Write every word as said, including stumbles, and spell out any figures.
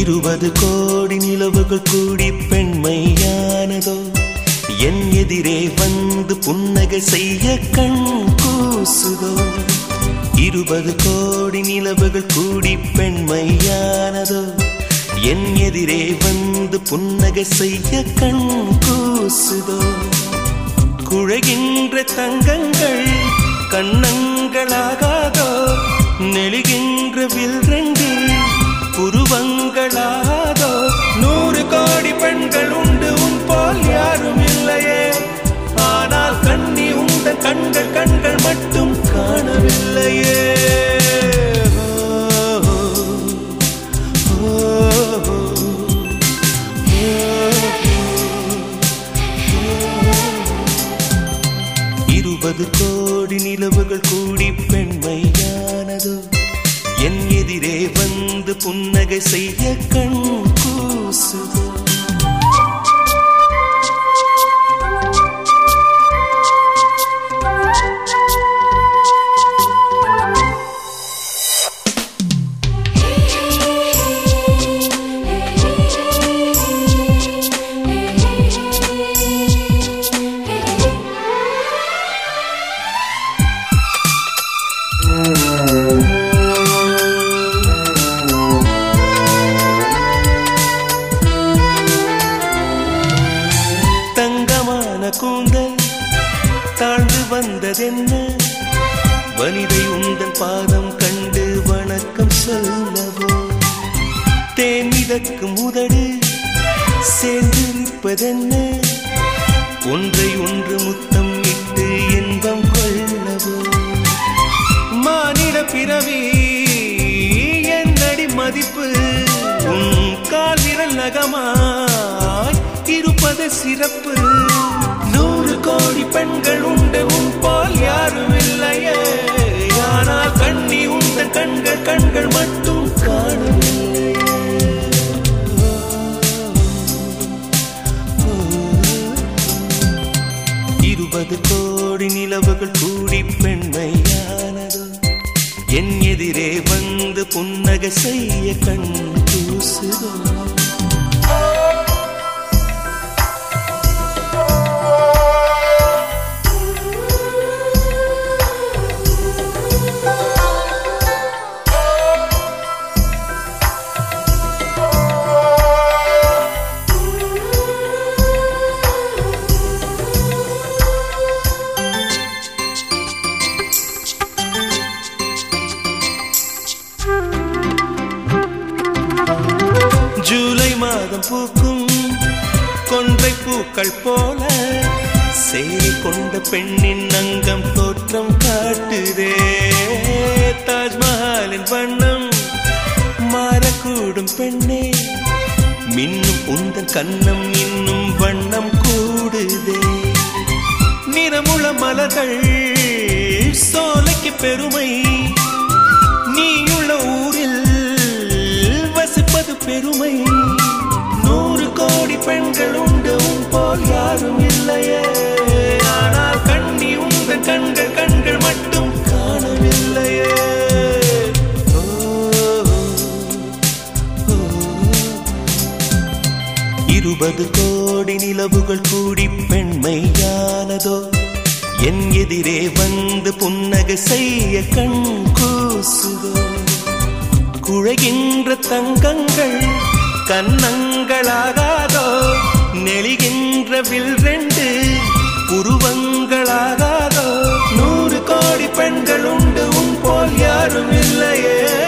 இருபது கோடி நிலவுகள் கூடி பெண்மையானதோ என் எதிரே வந்து புன்னகை செய்ய கண் கூசுதோ இருபது கோடி நிலவுகள் கூடி பெண்மையானதோ என் எதிரே வந்து புன்னகை செய்ய கண் கூசுதோ குழைகின்ற தங்கங்கள் கண்ணங்களாகாதோ நெளிகின்ற வில் ரெண்டு புருவங்களாகாதோ நூறு கோடி பெண்கள் உண்டு உன் போல் யாரும் இல்லையே ஆனால் கண்ணி உண்ட கண்கள் கண்கள் மட்டும் காணவில்லையே இருபது கோடி நிலவுகள் கூடி பெண்மையானதோ என் எதிரே வந்து புன்னகை செய்ய கண் கூசுதோ கூந்தல் தாழ்ந்து வந்ததென்ன வனிதை உந்தன் பாதம் கண்டு வணக்கம் சொல்லவோ தேன் மிதக்கும் உதடு சேர்ந்திருப்பதென்ன ஒன்றை ஒன்று முத்தம் இட்டு இன்பம் கொள்ளவோ மானிட பிறவி என்னடி மதிப்பு உன் கால் விரல் நகமாய் இருப்பது சிறப்பு நூறு கோடி பெண்கள் உண்டு உன் போல் யாரும் இல்லையே ஆனால் கண்ணி உந்த கண்கள் கண்கள் மட்டும் காணவில்லையே இருபது கோடி நிலவுகள் கூடி பெண்மையானதோ என் எதிரே வந்து புன்னகை செய்ய கண் கூசுதோ ஜூலை மாதம் பூக்கும் கொன்றை பூக்கள் போல சேரி கொண்ட பெண்ணின் அங்கம் தோற்றம் காட்டுதே தாஜ்மஹாலின் வண்ணம் மாறக்கூடும் பெண்ணே மின்னும் உந்தன் கண்ணம் இன்னும் வண்ணம் கூடுதே நிறமுள மலர்கள் சோலைக்கு பெருமை நீயுள்ள ஊரில் வசிப்பது பெருமை நூறு கோடி பெண்கள் உண்டு உன் போல் யாரும் இல்லையே ஆனால் கண்ணி உந்த கண்கள் கண்கள் மட்டும் காணவில்லையே இருபது கோடி நிலவுகள் கூடி பெண்மையானதோ என் எதிரே வந்து புன்னகை செய்ய கண் கூசுதோ குழைகின்ற தங்கங்கள் கண்ணங்களாகாதோ நெளிகின்ற வில் ரெண்டு உருவங்களாகாதோ நூறு கோடி பெண்கள் உண்டு உன் போல் யாரும் இல்லையே